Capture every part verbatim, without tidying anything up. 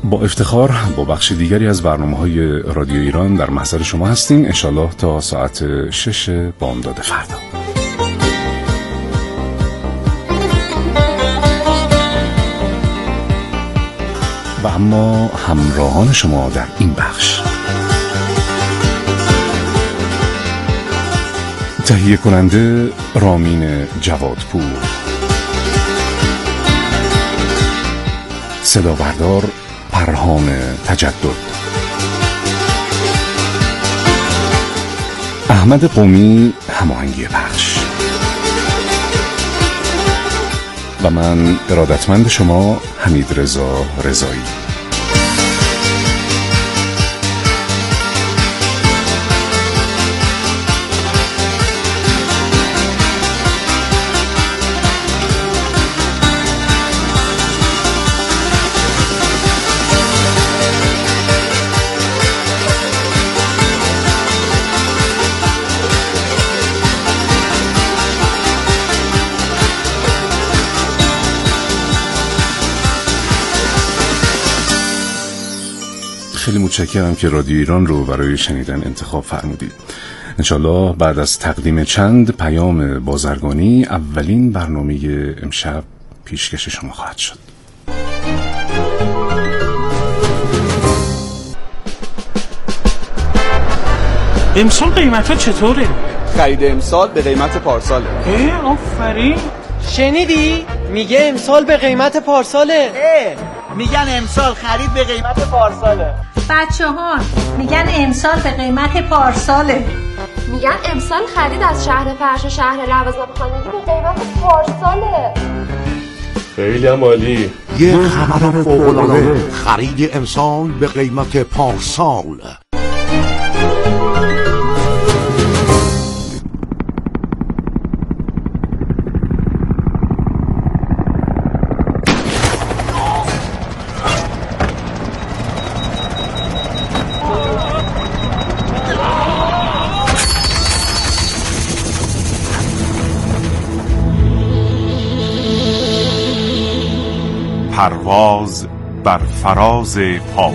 با افتخار با بخش دیگری از برنامه‌های رادیو ایران در محضر شما هستیم، انشالله تا ساعت شش بامداد فردا. و اما همراهان شما در این بخش: تهیه کننده رامین جوادپور، صدا بردار پرهام تجدد، احمد قومی هماهنگی پخش و من ارادتمند شما حمید رضا رضایی. خیلی متشکرم که رادیو ایران رو برای شنیدن انتخاب فرمودید. انشالله بعد از تقدیم چند پیام بازرگانی اولین برنامه امشب پیشکش شما خواهد شد. امسال قیمت ها چطوره؟ خرید امسال به قیمت پارساله. اه آفرین. شنیدی؟ میگه امسال به قیمت پارساله. اه میگن امسال خرید به قیمت پارساله. بچه ها میگن امسال به قیمت پارساله. میگن امسال خرید از شهر فرش و شهر لوازم خانگی به قیمت پارساله. خیلی هم عالی. یه خبر فوق‌العاده، خرید امسال به قیمت پارسال. پرواز بر فراز پاره.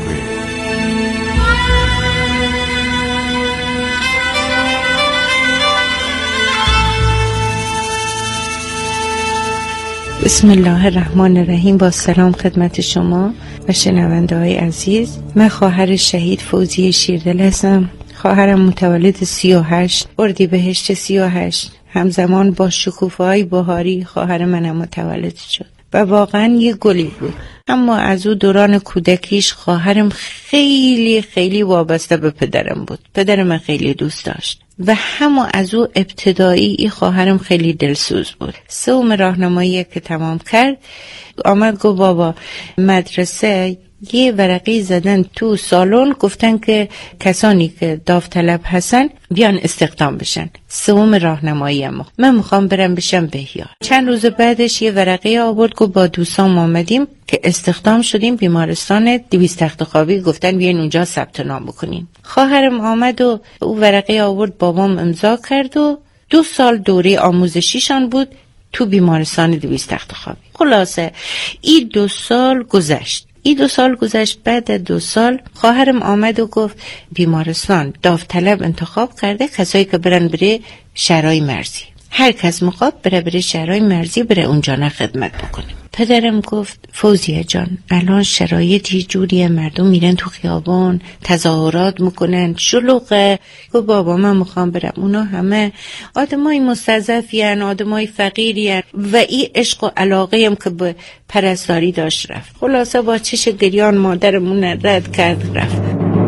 بسم الله الرحمن الرحیم. با سلام خدمت شما و شنونده های عزیز. من خواهر شهید فوزیه شیردل هستم. خواهرم متولد سی و هشت اردیبهشت سی و هشت، همزمان با شکوفه‌های بهاری خواهر منم متولد شد و واقعا یه گلی بود. اما از او دوران کودکیش خواهرم خیلی خیلی وابسته به پدرم بود. پدرم من خیلی دوست داشت و همه از او ابتدایی ای خواهرم خیلی دلسوز بود. سوم راهنمایی که تمام کرد آمد گفت بابا مدرسه یه ورقی زدن تو سالن، گفتن که کسانی که داوطلب هستن بیان استخدام بشن. سوم راهنمایی هم من میخوام برم بشم بهیار. چند روز بعدش یه ورقی آورد گفت با دوستان آمدیم که استخدام شدیم بیمارستان دویست تخت خوابی، گفتن بیاین اونجا ثبت نام بکنین. خواهرم آمد و او ورقی آورد، بابام امضا کرد و دو سال دوره آموزشیشان بود تو بیمارستان دویست تخت خوابی. خلاصه این دو سال گذشت. این دو سال گذشت. بعد دو سال خواهرم آمد و گفت بیمارستان داوطلب انتخاب کرده کسایی که برن بره شهرهای مرزی. هر کس مخواد بره بره شهرهای مرزی، بره اونجا نه خدمت بکنه. پدرم گفت فوزیه جان الان شرایطی جوریه، مردم میرن تو خیابان تظاهرات میکنن، شلوغه. گفت بابا من میخوام برم. اونا همه آدمای مستضعفین، آدمای فقیرین و این عشق و علاقه هم که به پرستاری داشت رفت. خلاصه با چش گریان مادرمون رد کرد رفت.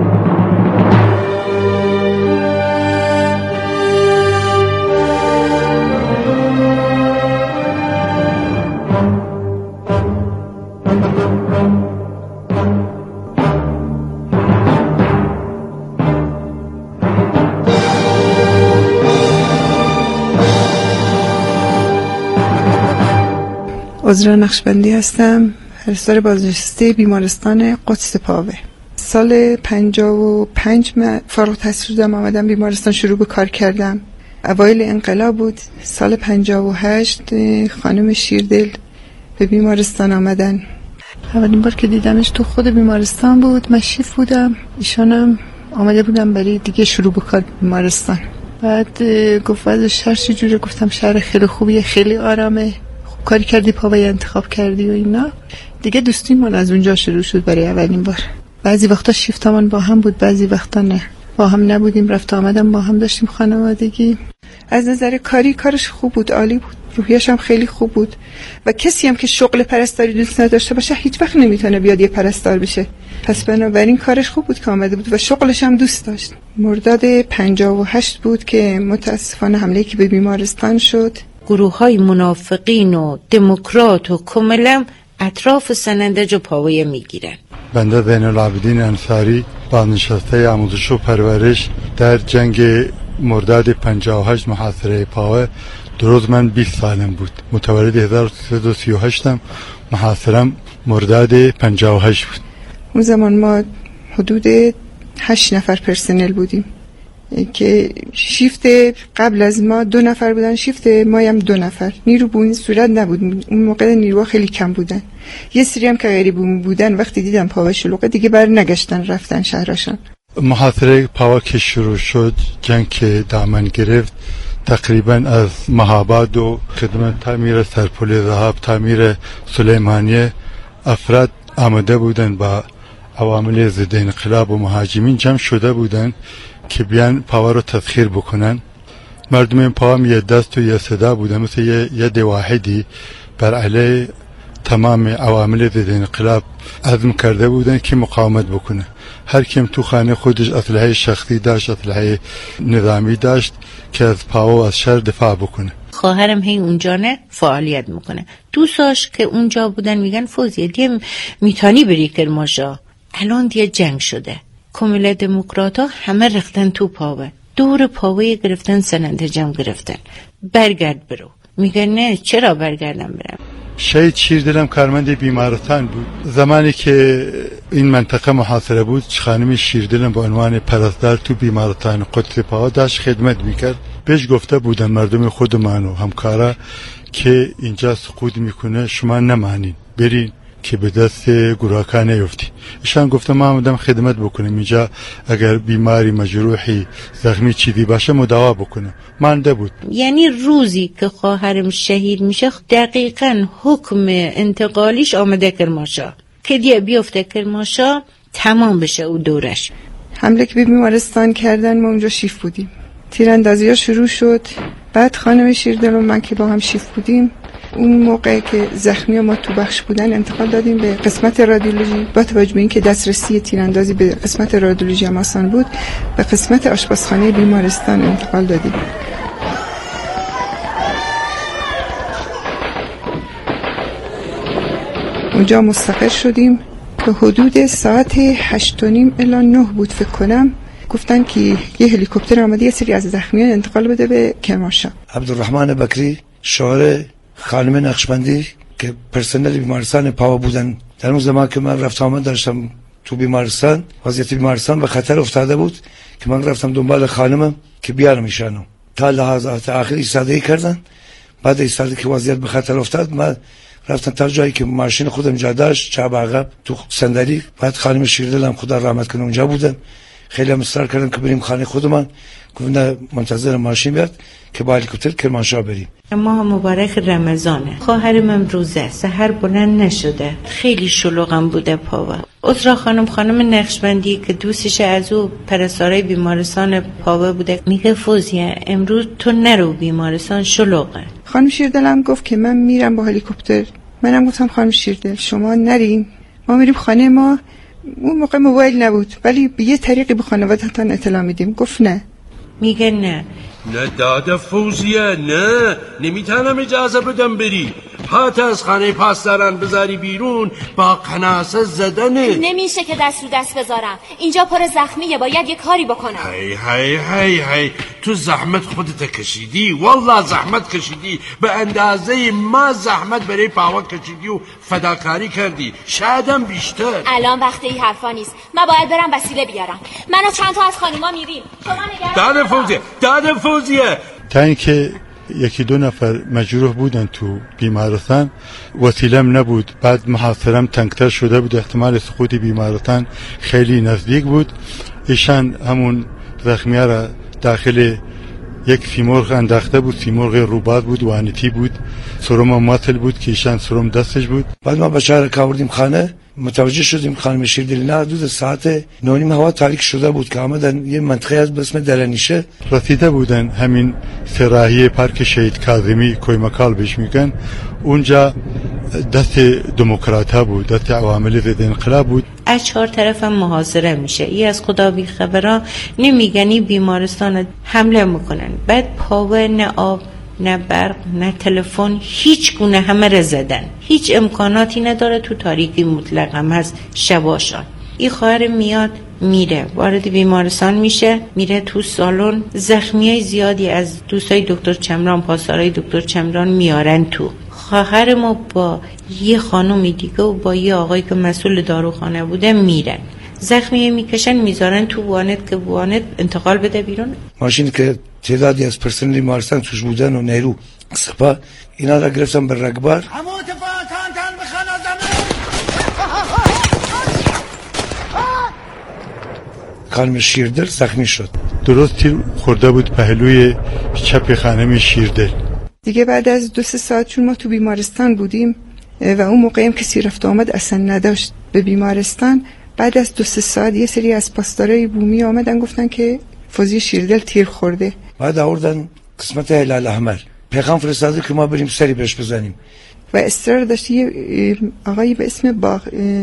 عذرا نقشبندی هستم، پرستار بازنشسته بیمارستان قدس پاوه. سال پنجاه و پنج من فارغ التحصیل شدم، آمدم بیمارستان شروع به کار کردم. اوایل انقلاب بود. سال پنجاه و هشت خانم شیردل به بیمارستان آمدن. اولین بار که دیدمش تو خود بیمارستان بود، من شیف بودم، ایشانم آمده بودم برای دیگه شروع بکار بیمارستان. بعد گفت وضع شهر چجوره؟ گفتم شهر خیلی خوبیه، خیلی آرامه، خوب کاری کردی پاوی انتخاب کردی و اینا. دیگه دوستیمون از اونجا شروع شد برای اولین بار. بعضی وقتا شیفتمون با هم بود، بعضی وقتا نه، با هم نبودیم، رفت آمدم با هم داشتیم خانوادگی. از نظر کاری کارش خوب بود، عالی بود، روحیش هم خیلی خوب بود و کسی هم که شغل پرستاری دوست نداشته باشه هیچ وقت نمیتونه بیاد یه پرستار بشه. پس بنابراین کارش خوب بود که آمده بود و شغلش هم دوست داشت. مرداد پنجاه و هشت بود که متاسفانه حمله که به بیمارستان شد. گروه های منافقین و دموکرات و کملم اطراف سنندج و پاویه میگیرن. بنده زین العابدین انصاری بازنشسته آموزش و پرورش در جنگ مرداد پنجاه و هشت محاصره پاوه. درست من بیست سالم بود، متولد هزار و سیصد و سی و هشتم، محاصرم مرداد پنجاه و هشت بود. اون زمان ما حدود هشت نفر پرسنل بودیم که شیفت قبل از ما دو نفر بودن، شیفت ما هم دو نفر. نیرو به این صورت نبود، اون موقع نیروها خیلی کم بودن. یه سری هم که غیری بودن وقتی دیدن پاوه شلوغه دیگه بر نگشتن، رفتن شهرشان. محاصره پاوه که شروع شد، جنگ که دامن گرفت، تقریبا از مهاباد و خدمت تعمیر سرپل ذهب، تعمیر سلیمانیه، افراد آمده بودن با عوامل ضد انقلاب و مهاجمین جمع شده بودن که بیان پاوه رو تسخیر بکنن. مردم این پاوه یه دست و یه صدا بودن، مثل یه ید واحدی بر علیه تمام عوامل ضد انقلاب عزم کرده بودن که مقاومت بکنه. هر کیم تو خانه خودش اسلحه شخصی داشت، اسلحه نظامی داشت که از پاوه و از شهر دفاع بکنه. خواهرم هی اونجا نه فعالیت میکنه. دوستاش که اونجا بودن میگن فوزیه دیگه میتانی بری کرمانشاه، الان دیگه جنگ شده، کمیله دموکراتا همه رختن تو پاوه، دور پاوه گرفتن، سنندجم گرفتن، برگرد برو. میگه نه چرا برگردم برم؟ شهید شیردلم کارمند بیمارستان بود. زمانی که این منطقه محاصره بود، خانم شیردلم به عنوان پرستار تو بیمارستان قدس پاوه داشت خدمت میکرد. بهش گفته بودن مردم خودمان و همکارا که اینجا سقوط میکنه، شما نمانین، برین که به دست گروه‌ها نیفتی. ایشان گفته ما آمدم خدمت بکنیم اینجا، اگر بیماری مجروحی زخمی چیزی باشه مداوا بکنه. مانده بود. یعنی روزی که خواهرم شهید میشه دقیقاً حکم انتقالیش آمده کرمانشاه که دیگه بیفته کرمانشاه تمام بشه او دورش. حمله که به بیمارستان کردن ما اونجا شیف بودیم، تیراندازی ها شروع شد. بعد خانم شیردل و من که با هم شیف بودیم، اون موقع که زخمی ما تو بخش بودن انتقال دادیم به قسمت رادیولوژی. با توجه به اینکه دسترسی تیراندازی به قسمت رادیولوژی هم آسان بود، به قسمت آشپزخانه بیمارستان انتقال دادیم. اونجا مستقر شدیم که حدود ساعت هشت و نیم الی نه بود فکر کنم. گفتن که یه هلیکوپتر آمده یه سری از زخمیان انتقال بده به کرمانشاه. عبدالرحمن بکری شوهر خانم نقشبندی که پرسنل بیمارستان پاوه بودن، در اون زمان که من رفت آمد داشتم تو بیمارستان، وضعیت بیمارستان به خطر افتاده بود که من رفتم دنبال خانمم که بیارم ایشانو. تا لحظات آخر ایستادگی کردن. بعد ایستادگی که وضعیت به خطر افتاد، من رفتم تا جایی که ماشین خودم جا داشت، چپ عقب تو صندلی. بعد خانم شیردلم خدا رحمت کنه اونجا بودن. خیلی هم اصرار کردم که بریم خانه خودمان، گفتن منتظر ماشین بیاد که با هلیکوپتر کرمانشاه بریم. ماه مبارک رمضانه، خواهرم امروزه سحر بلند نشده، خیلی شلوغم بوده پاوه. عذرا خانم خانم نقشبندی که دوستش از او پرستارای بیمارستان پاوه بوده میگه فوزیه امروز تو نرو بیمارستان شلوغه. خانم شیردلم گفت که من میرم با هلیکوپتر. منم گفتم خانم شیردل شما نرین، ما میریم خانه ما. اون موقع موبایل نبود ولی به یه طریقی به خانواده‌تان اطلاع میدیم. گفت نه. میگه نه نه داده فوزیه، نه نمیتونم اجازه بدم بری، حتی از خانه پاسداران بذاری بیرون با قناصه زدنه. نمیشه که دست رو دست بذارم، اینجا پر زخمیه، باید یه کاری بکنم. هی هی هی هی تو زحمت خودت کشیدی، والله زحمت کشیدی، به اندازه ما زحمت برای پاوه کشیدی و فداکاری کردی، شایدم بیشتر. الان وقت این حرفا نیست، من باید برم وسیله بیارم. من و چند تا از خانوما میریم، شما نگران داده فوزیه داده فوزیه تا اینکه یکی دو نفر مجروح بودن تو بیمارستان، وسیلم نبود. بعد محاصرم تنگتر شده بود، احتمال سقوط بیمارستان خیلی نزدیک بود. ایشان همون زخمیه را داخل یک سیمرغ انداخته بود، سیمرغ روبات بود، وانتی بود، سرم ماتل بود که ایشان سرم دستش بود. بعد ما بچه را کاوردیم خانه، متوجه شدیم خانم شیردل نه دو ساعت نونیم هوا تاریک شده بود که آمدن یه منطقه از به اسم درنیشه رسیده بودن، همین سراحی پارک شهید کاظمی کویمکال بهش میگن. اونجا دست دموکرات ها بود، دست عوامل ضد انقلاب بود. از چهار طرف هم محاصره میشه. ای از خدا بی خبرها نمیگنی بیمارستان حمله میکنن. بعد پاوه نه آب نه برق نه تلفن، هیچ گونه همه را زدن. هیچ امکاناتی نداره، تو تاریکی مطلق هم هست شباشان. این خواهر میاد میره وارد بیمارستان میشه، میره تو سالن. زخمیای زیادی از دوستای دکتر چمران، پاسدارای دکتر چمران میارن تو. خواهر ما با یه خانومی دیگه و با یه آقایی که مسئول داروخانه بوده میرن، زخمی میکشن میذارن تو وانت که وانت انتقال بده بیرون. ماشین که تعدادی از پرسنل بیمارستان توش بودن و نیرو سپاه اینا را گرفتن به رگبار. خانم شیردل زخمی شد، درست تیر خورده بود پهلوی چپ خانم شیردل. دیگه بعد از دو سه ساعت چون ما تو بیمارستان بودیم و اون موقع هم کسی رفت آمد اصلا نداشت به بیمارستان، بعد از دو سه ساعت یه سری از پاسدارای بومی آمدن گفتن که فوزی شیردل تیر خورده. بعد آوردن قسمت هلال احمر، پیغام فرستاده که ما بریم سری بهش بزنیم و اصرار داشت. یه آقایی به اسم باغ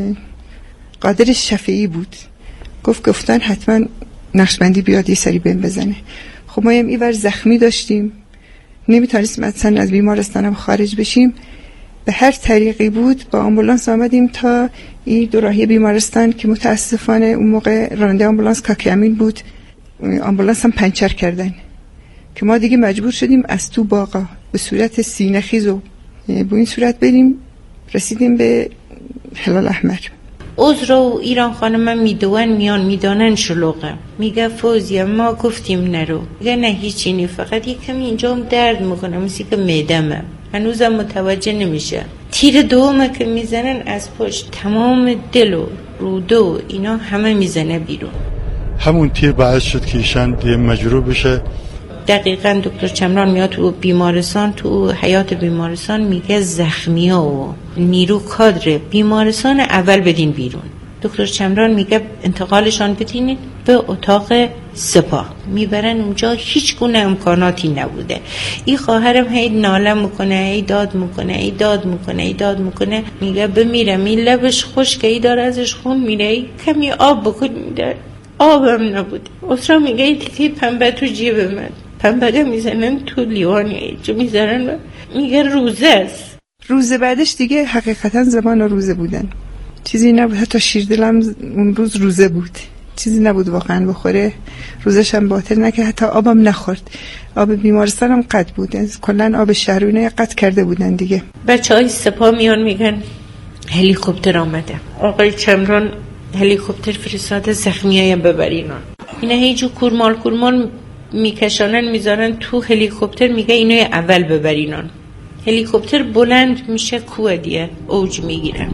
قادر شفیعی بود، گفت گفتن حتما نقشبندی بیاد یه سری بهم بزنه. خب ما هم اینور زخمی داشتیم، نمیتونستیم اصلا از بیمارستانم خارج بشیم. به هر طریقی بود با آمبولانس آمدیم تا این دوراهی بیمارستان که متاسفانه اون موقع راننده آمبولانس کاکی امین بود. آمبولانس هم پنچر کردن که ما دیگه مجبور شدیم از تو باغا به صورت سینه خیز و با این صورت بریم. رسیدیم به هلال احمر. عذر و ایران خانم میدون میان میدانن شلوغه. میگه فوزیه ما گفتیم نرو. میگه نه هیچی نی، فقط یک کمی اینجا هم درد میکنه، مثل که معدمه. هنوزم متوجه نمیشه. تیر دومه که میزنن از پشت تمام دل و روده و اینا همه میزنه بیرون. همون تیر باعث شد که ایشان مجروح بشه. دقیقاً دکتر چمران میاد تو بیمارستان، تو حیات بیمارستان میگه زخمی ها و نیرو کادر بیمارستان اول بدین بیرون. دکتر چمران میگه انتقالشان بدین به اتاق سپاه. میبرن اونجا، هیچ گونه امکاناتی نبوده. این خواهرم هی ناله میکنه، هی داد میکنه، هی داد میکنه، هی داد میکنه. میگه بمیرم، این لبش خشکه، ای داره ازش خون میره، ای کمی آب بکن میده. آبم نبود. اسرا میگه ای تیکی پنبه تو جیب من، پنبه میزنن تو لیوانی، چه میزنن. میگه روزه است. روزه بعدش دیگه حقیقتا زمان روزه بودن، چیزی نبود. حتی شیردلم اون روز روزه بود، چیزی نبود واقعا بخوره. روزش هم باطل نکرد، حتی آبم نخورد. آب بیمارستان هم قطع بود، کلا آب شهرونه قطع کرده بودن دیگه. بچه های سپاه میان میگن هلیکوپتر آمده، آقای چمران هلیکوپتر فرستاده زخمیای ببرینان. اینا هیچو کورمال کورمال میکشانن میذارن تو هلیکوپتر. میگه اینو اول ببرینان. هلیکوپتر بلند میشه، کوه دیگه اوج میگیره.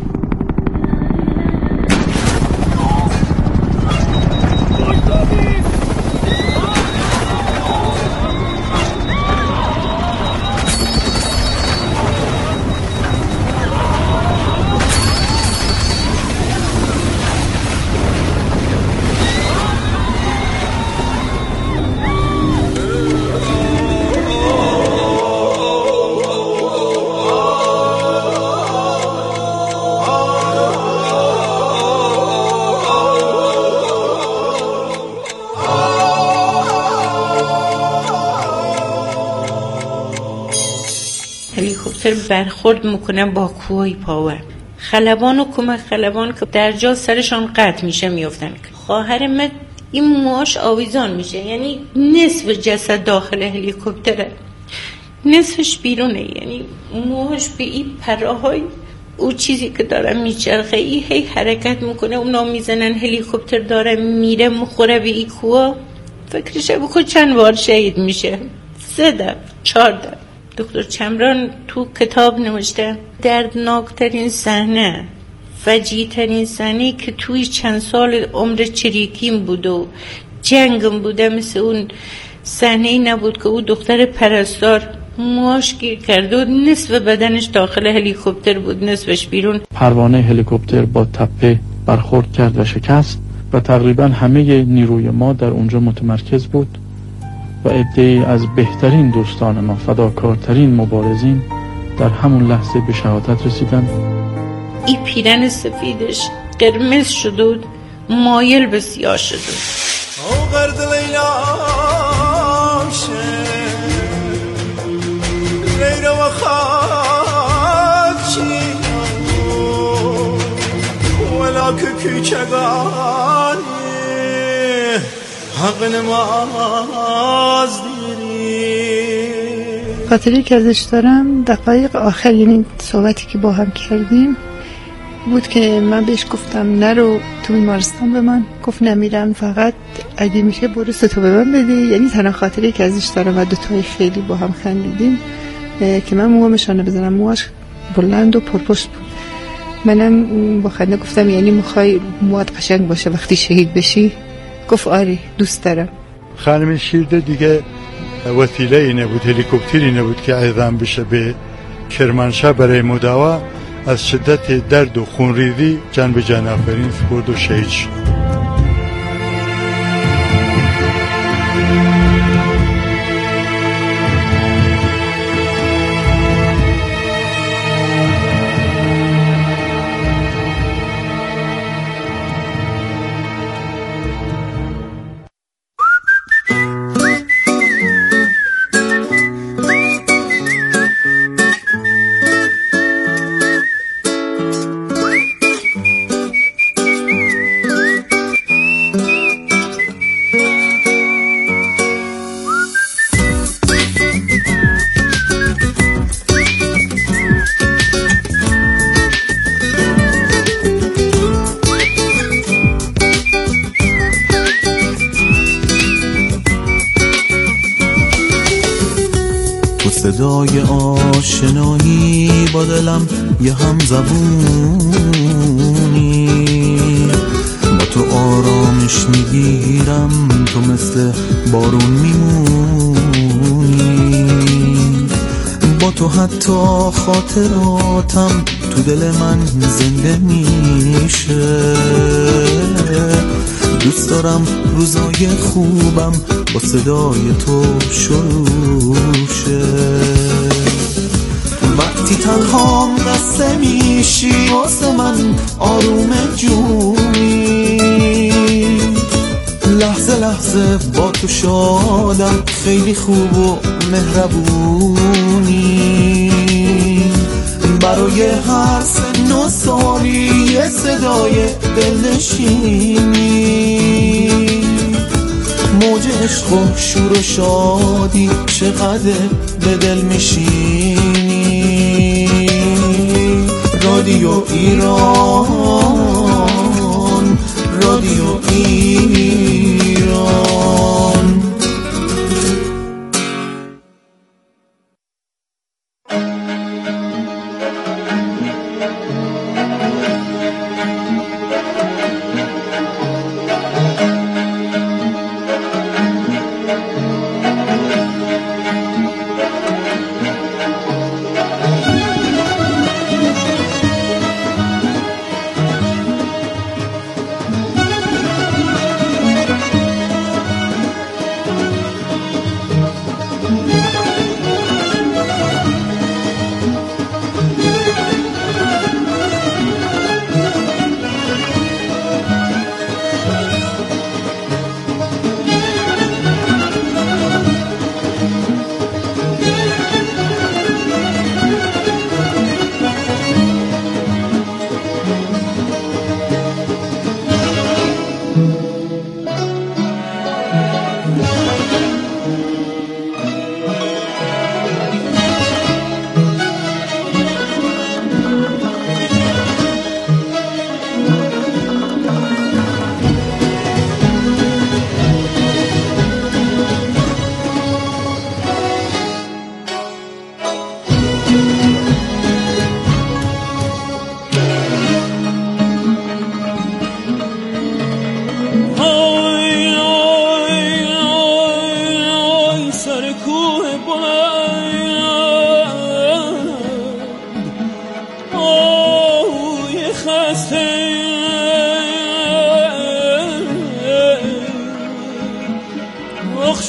هلیکوپتر برخورد میکنه با کوهی پاوه. خلبان و کمک خلبان که در جا سرشان قطع میشه میفتن. خواهر من این موهاش آویزان میشه، یعنی نصف جسد داخل هلیکوپتره، نصفش بیرونه. یعنی موهاش به این پراهای او چیزی که داره میچرخه ای هی حرکت میکنه. اونا میزنن هلیکوپتر داره میره مخوره به این کوه. فکرشه بکن چند بار شهید میشه، سه دفعه چهار دفعه. دکتر چمران تو کتاب نوشته دردناکترین صحنه، فجیع‌ترین صحنه که توی چند سال عمر چریکیم بود و جنگم بوده مثل اون صحنه نبود که او دختر پرستار موهاش گیر کرد و نصف بدنش داخل هلیکوپتر بود، نصفش بیرون. پروانه هلیکوپتر با تپه برخورد کرد و شکست و تقریبا همه نیروی ما در اونجا متمرکز بود و عده‌ای از بهترین دوستان ما، فداکارترین مبارزین، در همون لحظه به شهادت رسیدن. این پیرن سفیدش قرمز شد و مایل به سیاه شد. خاطری که ازش دارم دقایق آخر، یعنی صحبتی که با هم کردیم بود که من بهش گفتم نرو تو بیمارستان به من، گفت نمیرم، فقط اگه میشه برو ستو به من بده. یعنی تنها خاطری که ازش دارم و دوتایی خیلی با هم خندیدیم که من موهام شانه بزنم، موهاش بلند و پرپشت بود. منم با خنده گفتم یعنی میخوای موهات قشنگ باشه وقتی شهید بشی؟ گفت آره دوست دارم. خانم شیرده دیگه وسیله ای نبود، هلیکوپتری نبود که اعزام بشه به کرمانشاه برای مداوا. از شدت درد و خونریزی جان به جان آفرین سپرد و شهید شد. صدای آشنایی با دلم یه هم زبونی، با تو آرامش میگیرم، تو مثل بارون میمونی، با تو حتی خاطراتم تو دل من زنده میشه. دوست دارم روزای خوبم با صدای تو شروع شه. وقتی تنهام قصه میشی واسه من آروم جونی، لحظه لحظه با تو شادم، خیلی خوب و مهربونی. برای هر سن و سالی یه صدای دلنشینی، موج عشق و شور و شادی چقدر به دل میشینی. رادیو ایران، رادیو ایران.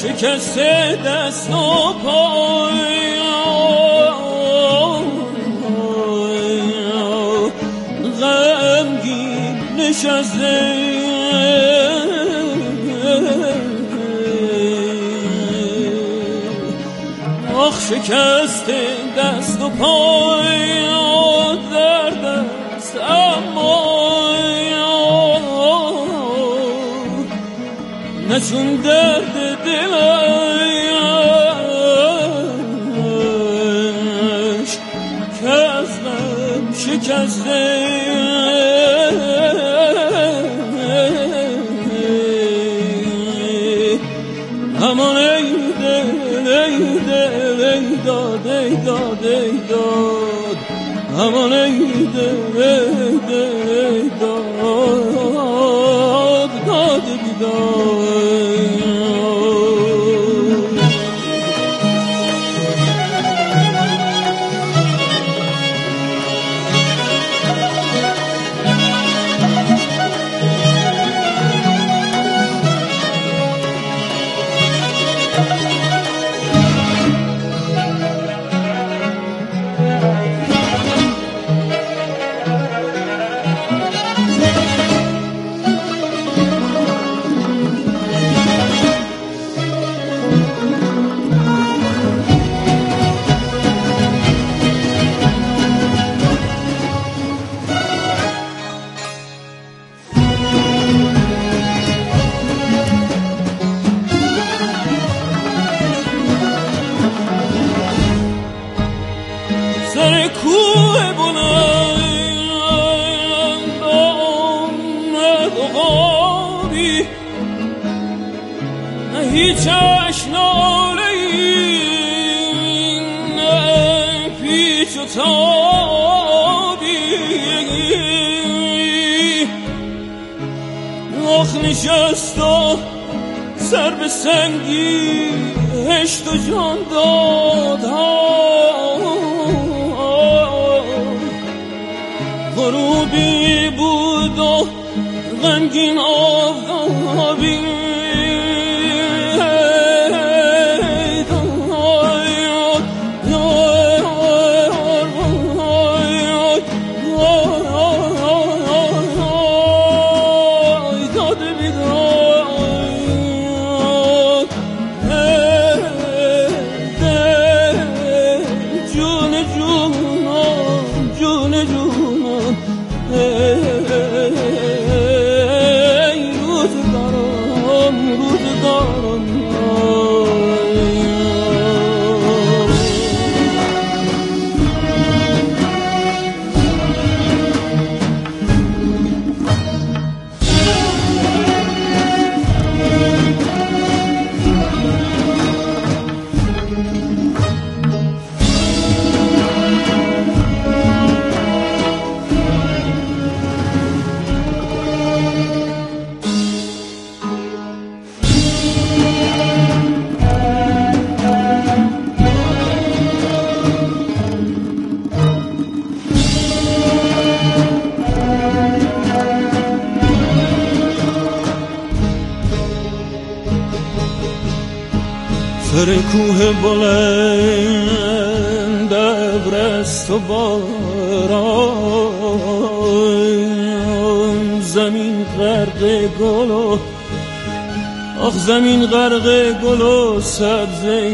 شکسته دست و پای غمگین نشسته آخ شکسته دست و پای درد است اما نه چون درد دلش که از غم شکسته همان ای دل ای دل ای داد ای داد ای داد همان ای دل ای دل ای داد داد بیداد هیچ اشنالی نه پیچ و تابی آخ نشست و سر به سنگی هشت و جان داد غروبی بود و غمگین آفتابی سر کوه بلند ابرست و باران زمین غرق گل و آخ زمین غرق گل و سبزه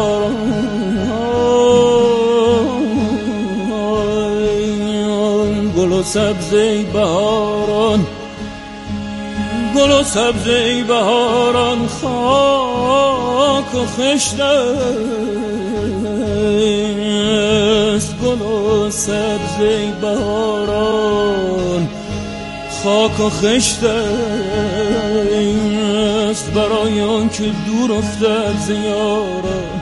بهاران گل و سبزه بهاران گل و سبزه بهاران خاک و خشت است گل و سبزه بهاران خاک و خشت است برای آن که دور افتد ز یاران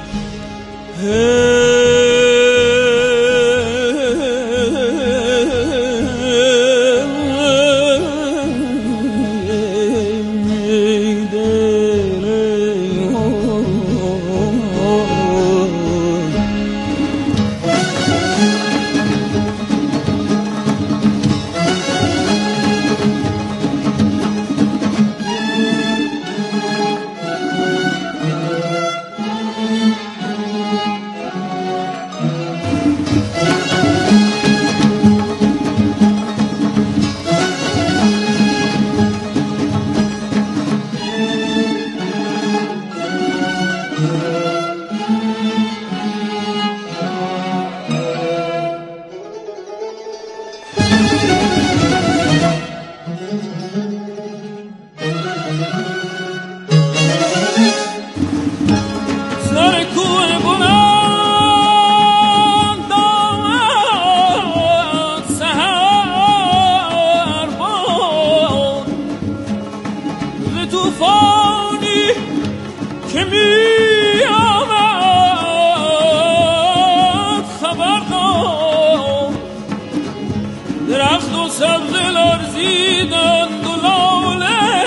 و سبزه لرزیدند و لاله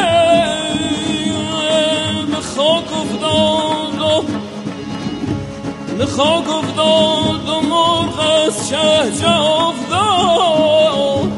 به خاک افتاد و به خاک افتاد و مرغ از شهجه افتاد.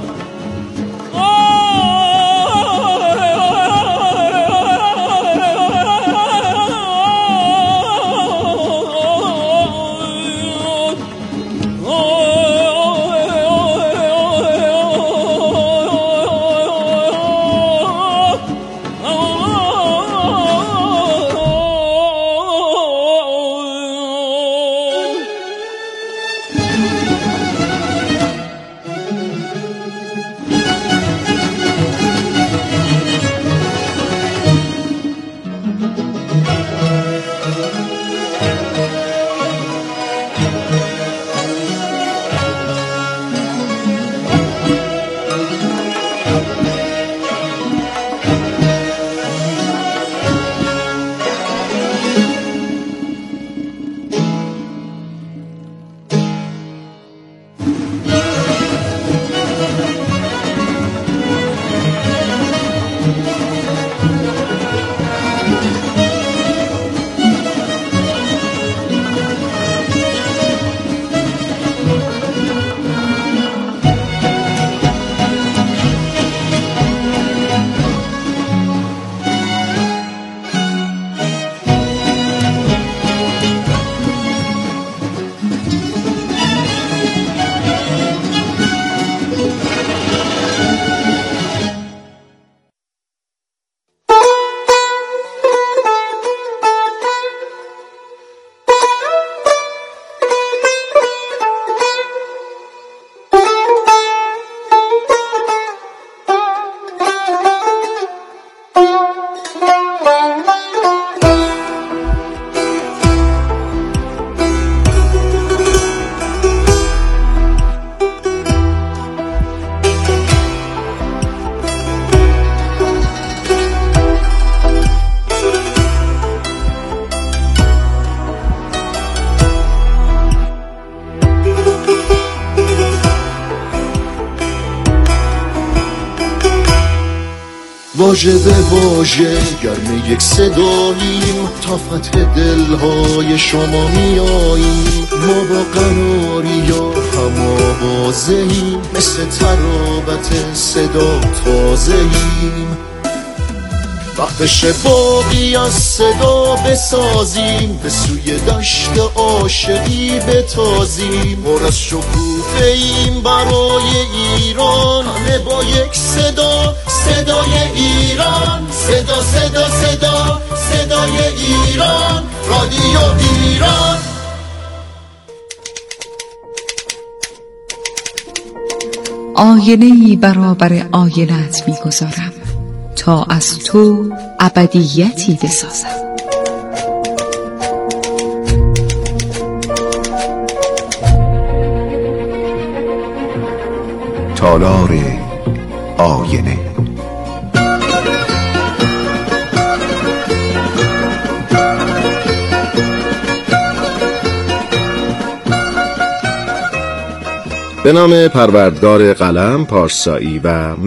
واژه به واژه گرم یک صداییم، تا فتح دلهای شما میاییم. ما با قراری یا هم آوازه‌ایم، مثل ترابط صدا تازه‌ایم. وقت بشه باقی از صدا بسازیم، به سوی دشت عاشقی بتازیم. پر از شکوفه ایم برای ایران، همه با یک صدا، صدای ایران. صدا صدا صدا صدای ایران، رادیو ایران. آینه‌ای برابر آینه‌ات می‌گذارم، تا از تو ابدیتی بسازم. تالار آینه. به نام پروردگار قلم، پارسایی و